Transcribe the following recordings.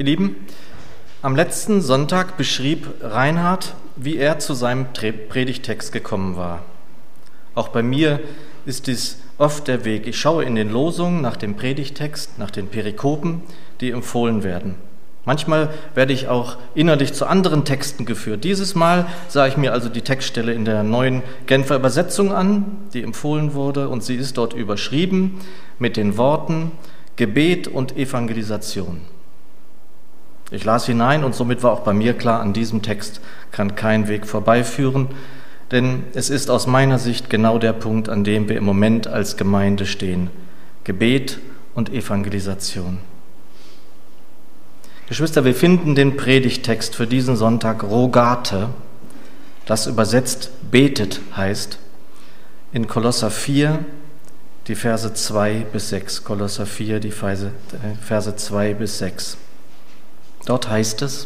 Ihr Lieben, am letzten Sonntag beschrieb Reinhard, wie er zu seinem Predigtext gekommen war. Auch bei mir ist dies oft der Weg. Ich schaue in den Losungen nach dem Predigtext, nach den Perikopen, die empfohlen werden. Manchmal werde ich auch innerlich zu anderen Texten geführt. Dieses Mal sah ich mir also die Textstelle in der neuen Genfer Übersetzung an, die empfohlen wurde, und sie ist dort überschrieben mit den Worten Gebet und Evangelisation. Ich las hinein und somit war auch bei mir klar, an diesem Text kann kein Weg vorbeiführen, denn es ist aus meiner Sicht genau der Punkt, an dem wir im Moment als Gemeinde stehen. Gebet und Evangelisation. Geschwister, wir finden den Predigtext für diesen Sonntag Rogate, das übersetzt betet heißt, in Kolosser 4, die Verse 2 bis 6. Kolosser 4, die Verse 2 bis 6. Dort heißt es: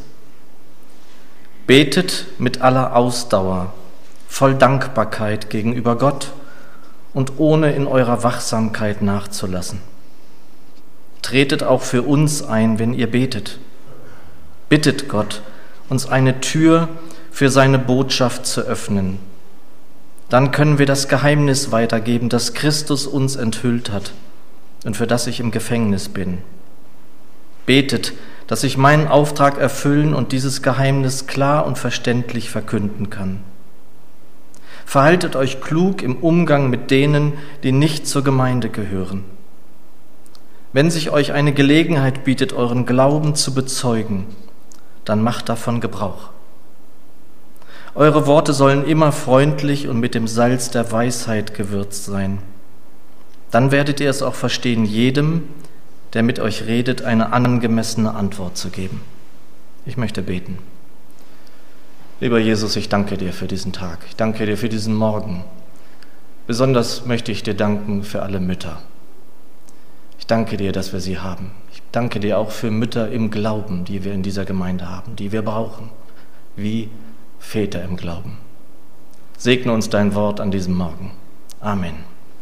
Betet mit aller Ausdauer, voll Dankbarkeit gegenüber Gott und ohne in eurer Wachsamkeit nachzulassen. Tretet auch für uns ein, wenn ihr betet. Bittet Gott, uns eine Tür für seine Botschaft zu öffnen. Dann können wir das Geheimnis weitergeben, das Christus uns enthüllt hat und für das ich im Gefängnis bin. Betet, dass ich meinen Auftrag erfüllen und dieses Geheimnis klar und verständlich verkünden kann. Verhaltet euch klug im Umgang mit denen, die nicht zur Gemeinde gehören. Wenn sich euch eine Gelegenheit bietet, euren Glauben zu bezeugen, dann macht davon Gebrauch. Eure Worte sollen immer freundlich und mit dem Salz der Weisheit gewürzt sein. Dann werdet ihr es auch verstehen, jedem, der mit euch redet, eine angemessene Antwort zu geben. Ich möchte beten. Lieber Jesus, ich danke dir für diesen Tag. Ich danke dir für diesen Morgen. Besonders möchte ich dir danken für alle Mütter. Ich danke dir, dass wir sie haben. Ich danke dir auch für Mütter im Glauben, die wir in dieser Gemeinde haben, die wir brauchen, wie Väter im Glauben. Segne uns dein Wort an diesem Morgen. Amen.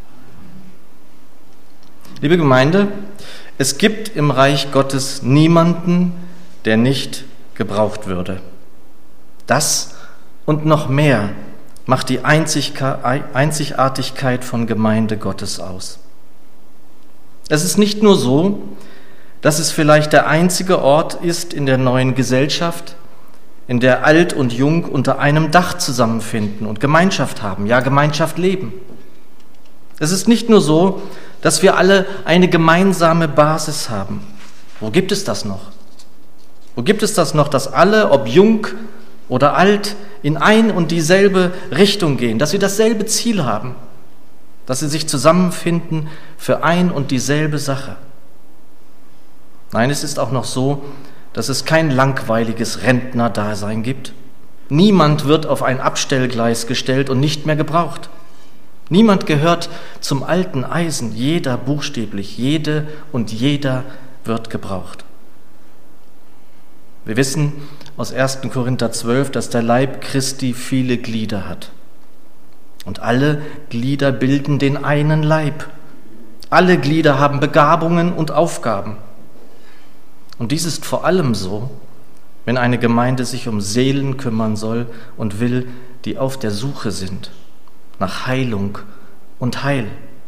Liebe Gemeinde, es gibt im Reich Gottes niemanden, der nicht gebraucht würde. Das und noch mehr macht die Einzigartigkeit von Gemeinde Gottes aus. Es ist nicht nur so, dass es vielleicht der einzige Ort ist in der neuen Gesellschaft, in der Alt und Jung unter einem Dach zusammenfinden und Gemeinschaft haben, ja Gemeinschaft leben. Es ist nicht nur so, dass wir alle eine gemeinsame Basis haben. Wo gibt es das noch? Wo gibt es das noch, dass alle, ob jung oder alt, in ein und dieselbe Richtung gehen, dass sie dasselbe Ziel haben, dass sie sich zusammenfinden für ein und dieselbe Sache? Nein, es ist auch noch so, dass es kein langweiliges Rentnerdasein gibt. Niemand wird auf ein Abstellgleis gestellt und nicht mehr gebraucht. Niemand gehört zum alten Eisen, jeder buchstäblich, jede und jeder wird gebraucht. Wir wissen aus 1. Korinther 12, dass der Leib Christi viele Glieder hat. Und alle Glieder bilden den einen Leib. Alle Glieder haben Begabungen und Aufgaben. Und dies ist vor allem so, wenn eine Gemeinde sich um Seelen kümmern soll und will, die auf der Suche sind nach Heilung und Heil.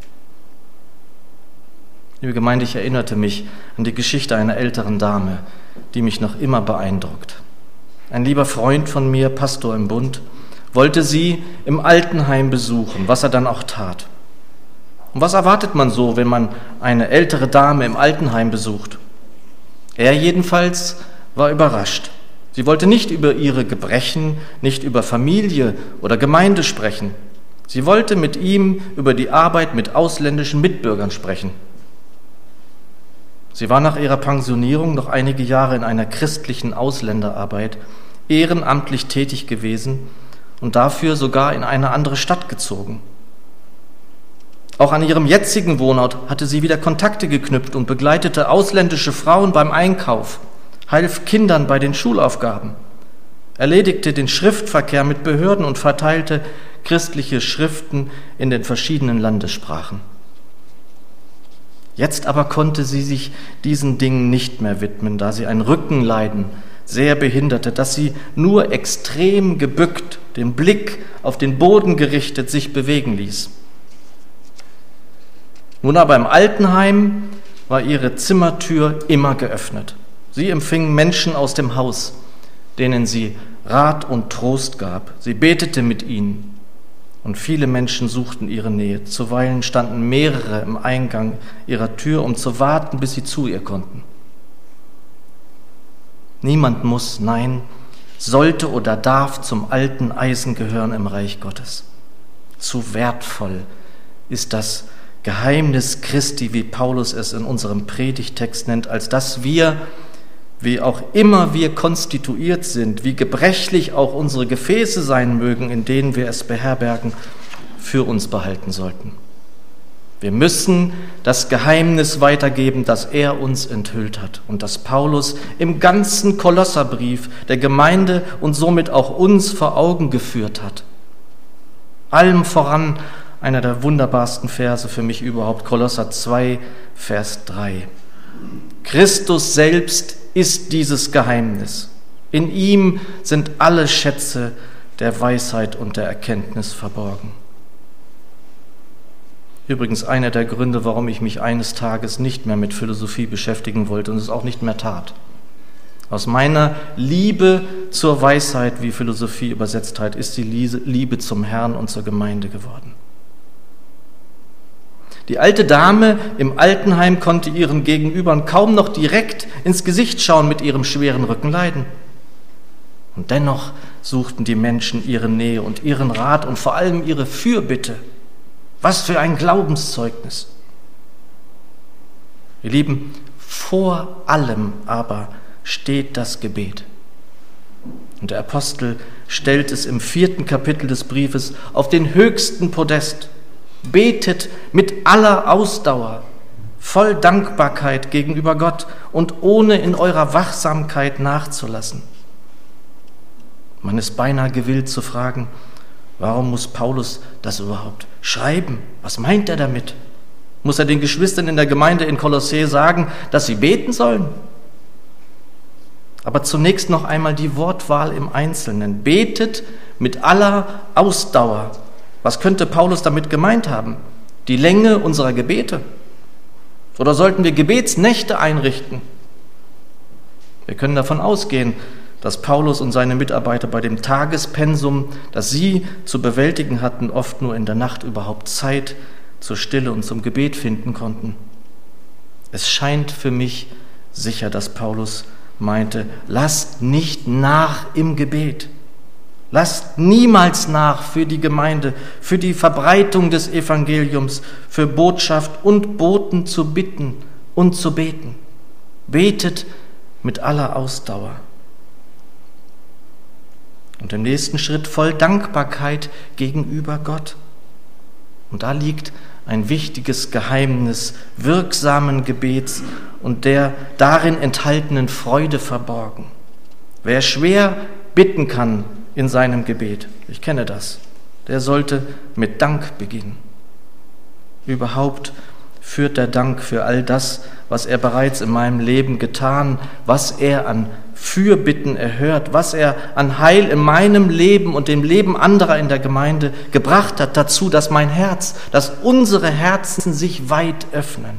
Liebe Gemeinde, ich erinnerte mich an die Geschichte einer älteren Dame, die mich noch immer beeindruckt. Ein lieber Freund von mir, Pastor im Bund, wollte sie im Altenheim besuchen, was er dann auch tat. Und was erwartet man so, wenn man eine ältere Dame im Altenheim besucht? Er jedenfalls war überrascht. Sie wollte nicht über ihre Gebrechen, nicht über Familie oder Gemeinde sprechen. Sie wollte mit ihm über die Arbeit mit ausländischen Mitbürgern sprechen. Sie war nach ihrer Pensionierung noch einige Jahre in einer christlichen Ausländerarbeit ehrenamtlich tätig gewesen und dafür sogar in eine andere Stadt gezogen. Auch an ihrem jetzigen Wohnort hatte sie wieder Kontakte geknüpft und begleitete ausländische Frauen beim Einkauf, half Kindern bei den Schulaufgaben, erledigte den Schriftverkehr mit Behörden und verteilte christliche Schriften in den verschiedenen Landessprachen. Jetzt aber konnte sie sich diesen Dingen nicht mehr widmen, da sie ein Rückenleiden sehr behinderte, dass sie nur extrem gebückt, den Blick auf den Boden gerichtet, sich bewegen ließ. Nun aber im Altenheim war ihre Zimmertür immer geöffnet. Sie empfing Menschen aus dem Haus, denen sie Rat und Trost gab. Sie betete mit ihnen und viele Menschen suchten ihre Nähe. Zuweilen standen mehrere im Eingang ihrer Tür, um zu warten, bis sie zu ihr konnten. Niemand muss, nein, sollte oder darf zum alten Eisen gehören im Reich Gottes. Zu wertvoll ist das Geheimnis Christi, wie Paulus es in unserem Predigtext nennt, als dass wir, wie auch immer wir konstituiert sind, wie gebrechlich auch unsere Gefäße sein mögen, in denen wir es beherbergen, für uns behalten sollten. Wir müssen das Geheimnis weitergeben, das er uns enthüllt hat und das Paulus im ganzen Kolosserbrief der Gemeinde und somit auch uns vor Augen geführt hat. Allem voran einer der wunderbarsten Verse für mich überhaupt, Kolosser 2, Vers 3. Christus selbst ist dieses Geheimnis. In ihm sind alle Schätze der Weisheit und der Erkenntnis verborgen. Übrigens einer der Gründe, warum ich mich eines Tages nicht mehr mit Philosophie beschäftigen wollte und es auch nicht mehr tat. Aus meiner Liebe zur Weisheit, wie Philosophie übersetzt hat, ist die Liebe zum Herrn und zur Gemeinde geworden. Die alte Dame im Altenheim konnte ihren Gegenübern kaum noch direkt ins Gesicht schauen mit ihrem schweren Rückenleiden. Und dennoch suchten die Menschen ihre Nähe und ihren Rat und vor allem ihre Fürbitte. Was für ein Glaubenszeugnis. Ihr Lieben, vor allem aber steht das Gebet. Und der Apostel stellt es im 4. Kapitel des Briefes auf den höchsten Podest. Betet mit aller Ausdauer, voll Dankbarkeit gegenüber Gott und ohne in eurer Wachsamkeit nachzulassen. Man ist beinahe gewillt zu fragen, warum muss Paulus das überhaupt schreiben? Was meint er damit? Muss er den Geschwistern in der Gemeinde in Kolossä sagen, dass sie beten sollen? Aber zunächst noch einmal die Wortwahl im Einzelnen. Betet mit aller Ausdauer. Was könnte Paulus damit gemeint haben? Die Länge unserer Gebete? Oder sollten wir Gebetsnächte einrichten? Wir können davon ausgehen, dass Paulus und seine Mitarbeiter bei dem Tagespensum, das sie zu bewältigen hatten, oft nur in der Nacht überhaupt Zeit zur Stille und zum Gebet finden konnten. Es scheint für mich sicher, dass Paulus meinte, lasst nicht nach im Gebet. Lasst niemals nach für die Gemeinde, für die Verbreitung des Evangeliums, für Botschaft und Boten zu bitten und zu beten. Betet mit aller Ausdauer. Und im nächsten Schritt voll Dankbarkeit gegenüber Gott. Und da liegt ein wichtiges Geheimnis wirksamen Gebets und der darin enthaltenen Freude verborgen. Wer schwer bitten kann in seinem Gebet, ich kenne das, der sollte mit Dank beginnen. Überhaupt führt der Dank für all das, was er bereits in meinem Leben getan, was er an Fürbitten erhört, was er an Heil in meinem Leben und dem Leben anderer in der Gemeinde gebracht hat, dazu, dass mein Herz, dass unsere Herzen sich weit öffnen.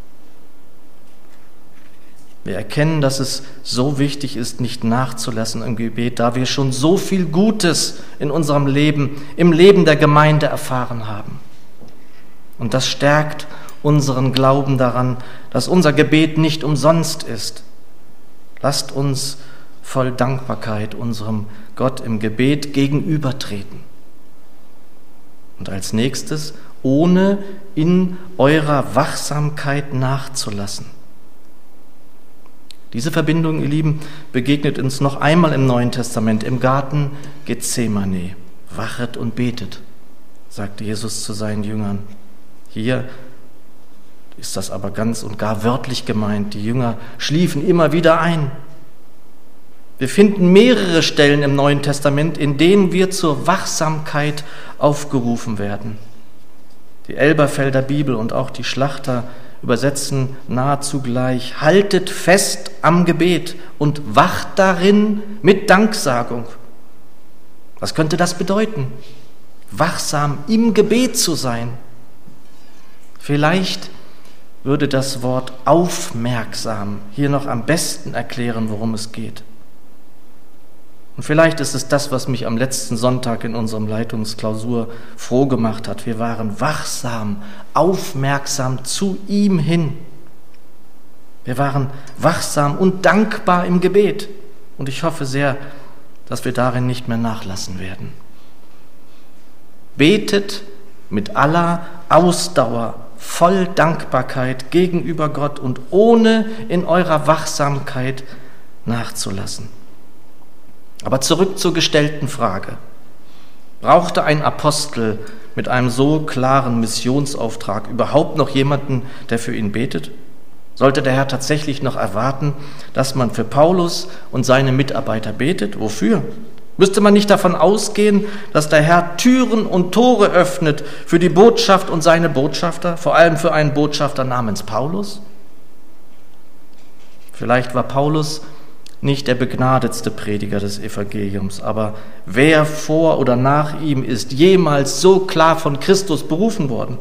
Wir erkennen, dass es so wichtig ist, nicht nachzulassen im Gebet, da wir schon so viel Gutes in unserem Leben, im Leben der Gemeinde erfahren haben. Und das stärkt unseren Glauben daran, dass unser Gebet nicht umsonst ist. Lasst uns voll Dankbarkeit unserem Gott im Gebet gegenübertreten. Und als nächstes, ohne in eurer Wachsamkeit nachzulassen. Diese Verbindung, ihr Lieben, begegnet uns noch einmal im Neuen Testament, im Garten Gethsemane. Wachet und betet, sagte Jesus zu seinen Jüngern. Hier ist das aber ganz und gar wörtlich gemeint. Die Jünger schliefen immer wieder ein. Wir finden mehrere Stellen im Neuen Testament, in denen wir zur Wachsamkeit aufgerufen werden. Die Elberfelder Bibel und auch die Schlachter übersetzen nahezu gleich: Haltet fest am Gebet und wacht darin mit Danksagung. Was könnte das bedeuten? Wachsam im Gebet zu sein. Vielleicht würde das Wort aufmerksam hier noch am besten erklären, worum es geht. Und vielleicht ist es das, was mich am letzten Sonntag in unserem Leitungsklausur froh gemacht hat. Wir waren wachsam, aufmerksam zu ihm hin. Wir waren wachsam und dankbar im Gebet. Und ich hoffe sehr, dass wir darin nicht mehr nachlassen werden. Betet mit aller Ausdauer, voll Dankbarkeit gegenüber Gott und ohne in eurer Wachsamkeit nachzulassen. Aber zurück zur gestellten Frage. Brauchte ein Apostel mit einem so klaren Missionsauftrag überhaupt noch jemanden, der für ihn betet? Sollte der Herr tatsächlich noch erwarten, dass man für Paulus und seine Mitarbeiter betet? Wofür? Müsste man nicht davon ausgehen, dass der Herr Türen und Tore öffnet für die Botschaft und seine Botschafter, vor allem für einen Botschafter namens Paulus? Vielleicht war Paulus nicht der begnadetste Prediger des Evangeliums, aber wer vor oder nach ihm ist jemals so klar von Christus berufen worden?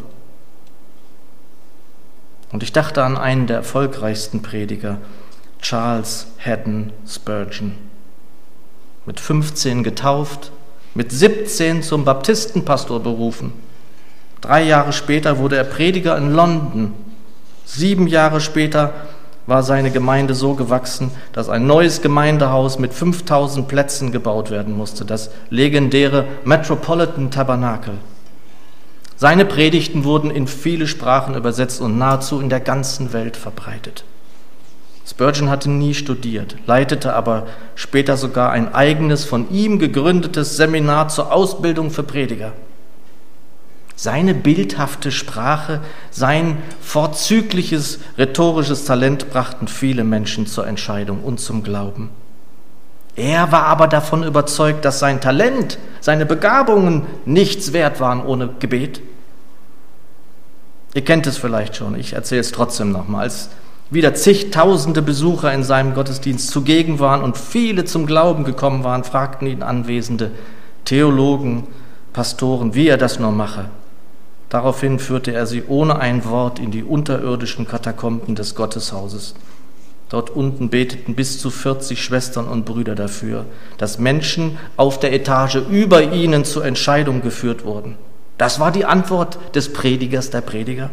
Und ich dachte an einen der erfolgreichsten Prediger, Charles Haddon Spurgeon. Mit 15 getauft, mit 17 zum Baptistenpastor berufen. 3 Jahre später wurde er Prediger in London. 7 Jahre später war seine Gemeinde so gewachsen, dass ein neues Gemeindehaus mit 5000 Plätzen gebaut werden musste, das legendäre Metropolitan Tabernakel. Seine Predigten wurden in viele Sprachen übersetzt und nahezu in der ganzen Welt verbreitet. Spurgeon hatte nie studiert, leitete aber später sogar ein eigenes, von ihm gegründetes Seminar zur Ausbildung für Prediger. Seine bildhafte Sprache, sein vorzügliches rhetorisches Talent brachten viele Menschen zur Entscheidung und zum Glauben. Er war aber davon überzeugt, dass sein Talent, seine Begabungen nichts wert waren ohne Gebet. Ihr kennt es vielleicht schon, ich erzähle es trotzdem nochmal. Als wieder zigtausende Besucher in seinem Gottesdienst zugegen waren und viele zum Glauben gekommen waren, fragten ihn anwesende Theologen, Pastoren, wie er das nur mache. Daraufhin führte er sie ohne ein Wort in die unterirdischen Katakomben des Gotteshauses. Dort unten beteten bis zu 40 Schwestern und Brüder dafür, dass Menschen auf der Etage über ihnen zur Entscheidung geführt wurden. Das war die Antwort des Predigers, der Prediger.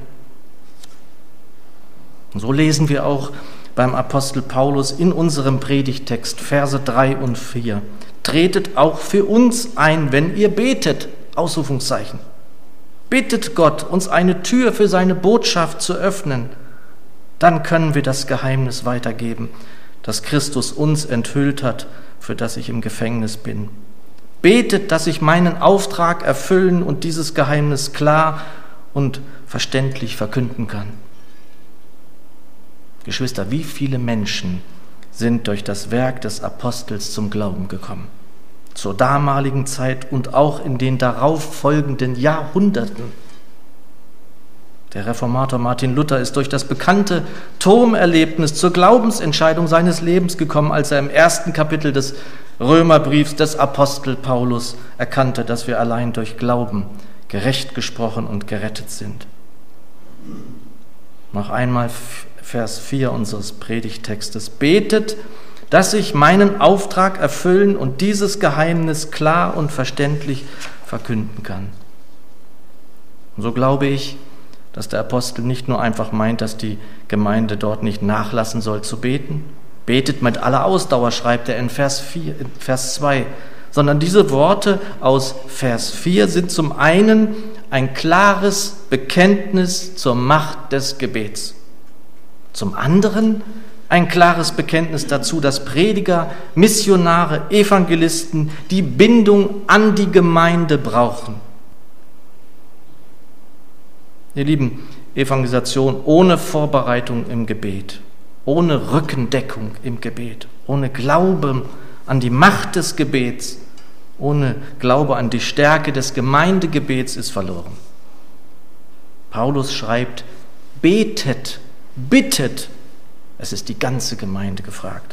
Und so lesen wir auch beim Apostel Paulus in unserem Predigttext, Verse 3 und 4. Tretet auch für uns ein, wenn ihr betet, Ausrufungszeichen. Bittet Gott, uns eine Tür für seine Botschaft zu öffnen. Dann können wir das Geheimnis weitergeben, das Christus uns enthüllt hat, für das ich im Gefängnis bin. Betet, dass ich meinen Auftrag erfüllen und dieses Geheimnis klar und verständlich verkünden kann. Geschwister, wie viele Menschen sind durch das Werk des Apostels zum Glauben gekommen? Zur damaligen Zeit und auch in den darauf folgenden Jahrhunderten. Der Reformator Martin Luther ist durch das bekannte Turmerlebnis zur Glaubensentscheidung seines Lebens gekommen, als er im 1. Kapitel des Römerbriefs des Apostel Paulus erkannte, dass wir allein durch Glauben gerecht gesprochen und gerettet sind. Noch einmal Vers 4 unseres Predigttextes. Betet, dass ich meinen Auftrag erfüllen und dieses Geheimnis klar und verständlich verkünden kann. Und so glaube ich, dass der Apostel nicht nur einfach meint, dass die Gemeinde dort nicht nachlassen soll zu beten. Betet mit aller Ausdauer, schreibt er in Vers 2. Sondern diese Worte aus Vers 4 sind zum einen ein klares Bekenntnis zur Macht des Gebets. Zum anderen ein klares Bekenntnis dazu, dass Prediger, Missionare, Evangelisten die Bindung an die Gemeinde brauchen. Ihr Lieben, Evangelisation ohne Vorbereitung im Gebet, ohne Rückendeckung im Gebet, ohne Glauben an die Macht des Gebets, ohne Glaube an die Stärke des Gemeindegebets ist verloren. Paulus schreibt, betet, bittet. Es ist die ganze Gemeinde gefragt.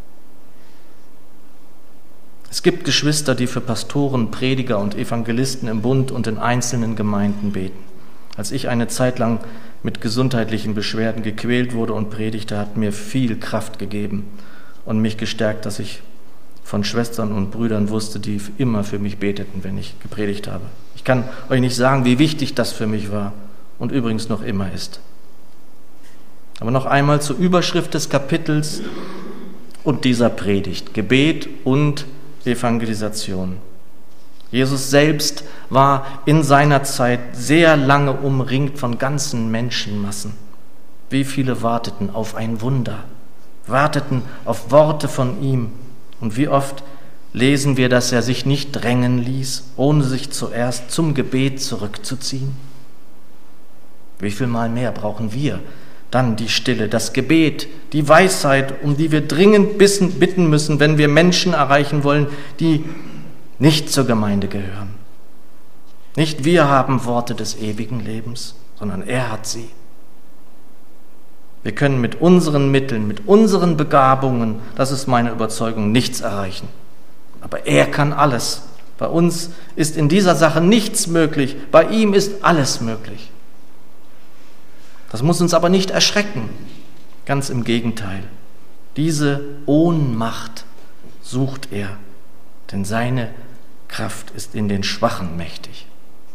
Es gibt Geschwister, die für Pastoren, Prediger und Evangelisten im Bund und in einzelnen Gemeinden beten. Als ich eine Zeit lang mit gesundheitlichen Beschwerden gequält wurde und predigte, hat mir viel Kraft gegeben und mich gestärkt, dass ich von Schwestern und Brüdern wusste, die immer für mich beteten, wenn ich gepredigt habe. Ich kann euch nicht sagen, wie wichtig das für mich war und übrigens noch immer ist. Aber noch einmal zur Überschrift des Kapitels und dieser Predigt: Gebet und Evangelisation. Jesus selbst war in seiner Zeit sehr lange umringt von ganzen Menschenmassen. Wie viele warteten auf ein Wunder, warteten auf Worte von ihm. Und wie oft lesen wir, dass er sich nicht drängen ließ, ohne sich zuerst zum Gebet zurückzuziehen? Wie viel Mal mehr brauchen wir dann die Stille, das Gebet, die Weisheit, um die wir dringend bitten müssen, wenn wir Menschen erreichen wollen, die nicht zur Gemeinde gehören. Nicht wir haben Worte des ewigen Lebens, sondern er hat sie. Wir können mit unseren Mitteln, mit unseren Begabungen, das ist meine Überzeugung, nichts erreichen. Aber er kann alles. Bei uns ist in dieser Sache nichts möglich, bei ihm ist alles möglich. Das muss uns aber nicht erschrecken, ganz im Gegenteil. Diese Ohnmacht sucht er, denn seine Kraft ist in den Schwachen mächtig.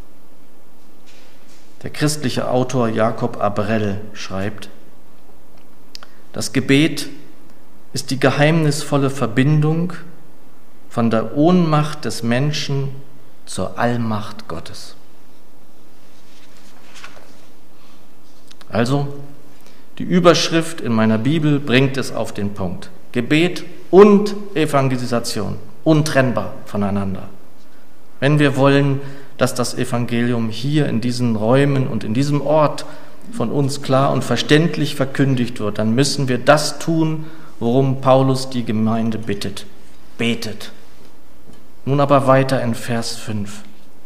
Der christliche Autor Jakob Abrell schreibt: Das Gebet ist die geheimnisvolle Verbindung von der Ohnmacht des Menschen zur Allmacht Gottes. Also, die Überschrift in meiner Bibel bringt es auf den Punkt. Gebet und Evangelisation, untrennbar voneinander. Wenn wir wollen, dass das Evangelium hier in diesen Räumen und in diesem Ort von uns klar und verständlich verkündigt wird, dann müssen wir das tun, worum Paulus die Gemeinde bittet. Betet. Nun aber weiter in Vers 5.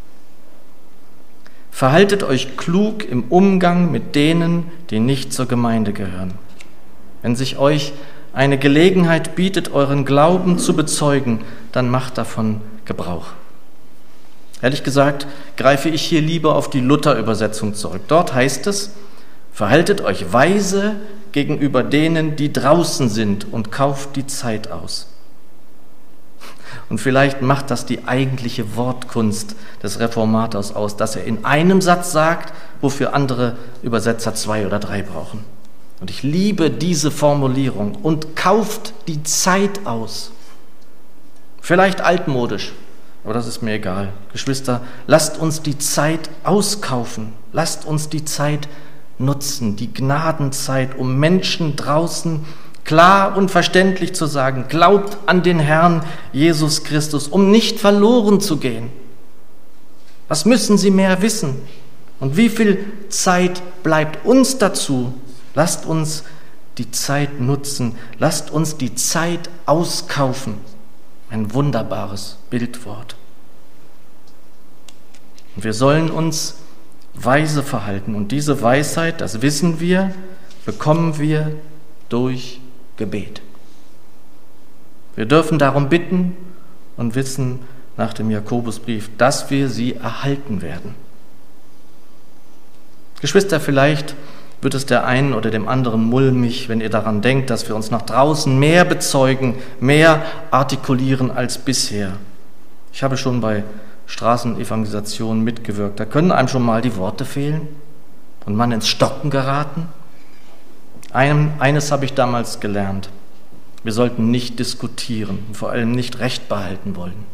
Verhaltet euch klug im Umgang mit denen, die nicht zur Gemeinde gehören. Wenn sich euch eine Gelegenheit bietet, euren Glauben zu bezeugen, dann macht davon Gebrauch. Ehrlich gesagt, greife ich hier lieber auf die Luther-Übersetzung zurück. Dort heißt es: Verhaltet euch weise gegenüber denen, die draußen sind, und kauft die Zeit aus. Und vielleicht macht das die eigentliche Wortkunst des Reformators aus, dass er in einem Satz sagt, wofür andere Übersetzer 2 oder 3 brauchen. Und ich liebe diese Formulierung: und kauft die Zeit aus. Vielleicht altmodisch, aber das ist mir egal. Geschwister, lasst uns die Zeit auskaufen. Lasst uns die Zeit nutzen, die Gnadenzeit, um Menschen draußen klar und verständlich zu sagen: Glaubt an den Herrn Jesus Christus, um nicht verloren zu gehen. Was müssen sie mehr wissen? Und wie viel Zeit bleibt uns dazu? Lasst uns die Zeit nutzen. Lasst uns die Zeit auskaufen. Ein wunderbares Bildwort. Und wir sollen uns weise verhalten. Und diese Weisheit, das wissen wir, bekommen wir durch Gebet. Wir dürfen darum bitten und wissen nach dem Jakobusbrief, dass wir sie erhalten werden. Geschwister, vielleicht wird es der einen oder dem anderen mulmig, wenn ihr daran denkt, dass wir uns nach draußen mehr bezeugen, mehr artikulieren als bisher. Ich habe schon bei Straßenevangelisationen mitgewirkt. Da können einem schon mal die Worte fehlen und man ins Stocken geraten. Eines habe ich damals gelernt: Wir sollten nicht diskutieren und vor allem nicht Recht behalten wollen.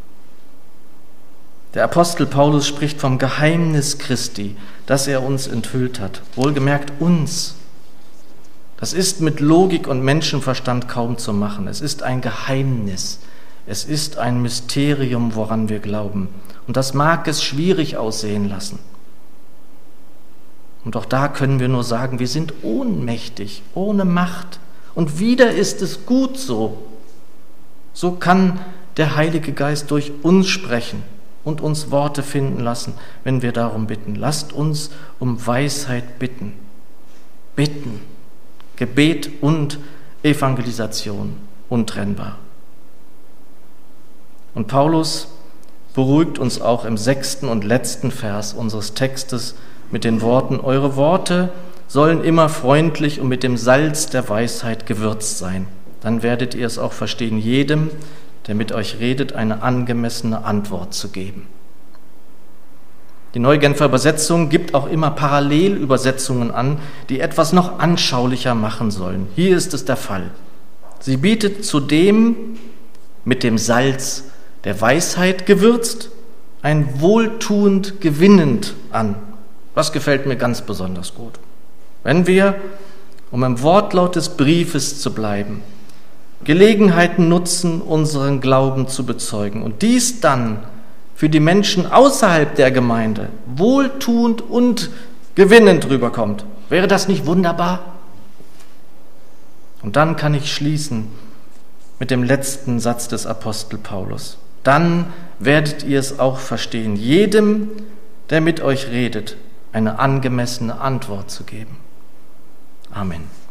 Der Apostel Paulus spricht vom Geheimnis Christi, das er uns enthüllt hat. Wohlgemerkt uns. Das ist mit Logik und Menschenverstand kaum zu machen. Es ist ein Geheimnis. Es ist ein Mysterium, woran wir glauben. Und das mag es schwierig aussehen lassen. Und auch da können wir nur sagen, wir sind ohnmächtig, ohne Macht. Und wieder ist es gut so. So kann der Heilige Geist durch uns sprechen und uns Worte finden lassen, wenn wir darum bitten. Lasst uns um Weisheit bitten. bitten. Gebet und Evangelisation untrennbar. Und Paulus beruhigt uns auch im 6. und letzten Vers unseres Textes mit den Worten: Eure Worte sollen immer freundlich und mit dem Salz der Weisheit gewürzt sein. Dann werdet ihr es auch verstehen, jedem, der mit euch redet, eine angemessene Antwort zu geben. Die Neue Genfer Übersetzung gibt auch immer Parallelübersetzungen an, die etwas noch anschaulicher machen sollen. Hier ist es der Fall. Sie bietet zudem mit dem Salz der Weisheit gewürzt ein wohltuend gewinnend an. Das gefällt mir ganz besonders gut. Wenn wir, um im Wortlaut des Briefes zu bleiben, Gelegenheiten nutzen, unseren Glauben zu bezeugen und dies dann für die Menschen außerhalb der Gemeinde wohltuend und gewinnend rüberkommt, wäre das nicht wunderbar? Und dann kann ich schließen mit dem letzten Satz des Apostel Paulus. Dann werdet ihr es auch verstehen, jedem, der mit euch redet, eine angemessene Antwort zu geben. Amen.